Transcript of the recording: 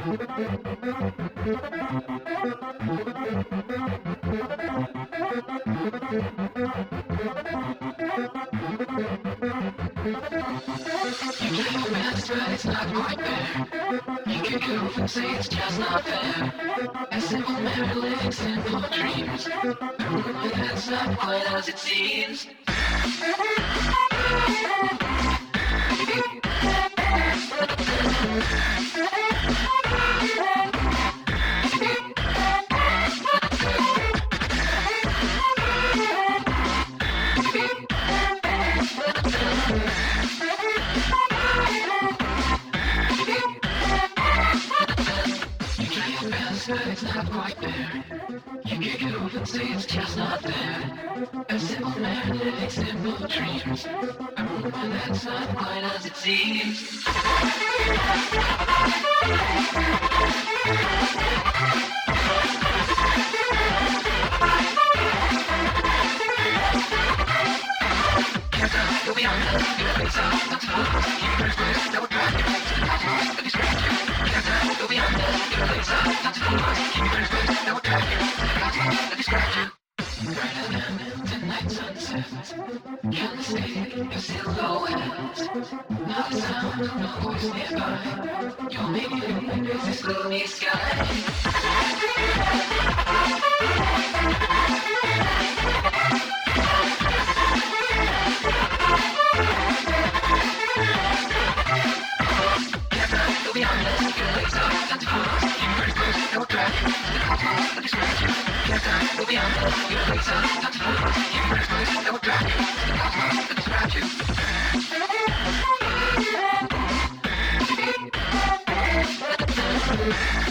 You play your best, but it's not quite there. You kick it off and say it's just not fair. A simple memory living simple dreams. But that's not quite as it seems. But it's not quite there. You kick it off and say it's just not there. A simple man living simple dreams. But that's not quite as it seems. Go beyond us, you're a place out, not to follow us. Keep your first, that will drive you to the cosmos, that distract you. Go beyond us, you're a place out, not to follow us. Keep your first, that will drive you to the cosmos, that distract you. Brighter than midnight sunsets, can see your silhouette. Not a sound, no voice nearby. You're making this gloomy sky. Go beyond us, you're a place out, not to follow us. Keep your first, that will drive you to the cosmos, that distract you. Go beyond us, you're a place out, not to follow us. Keep your first, that will drive you to the cosmos, that distract you.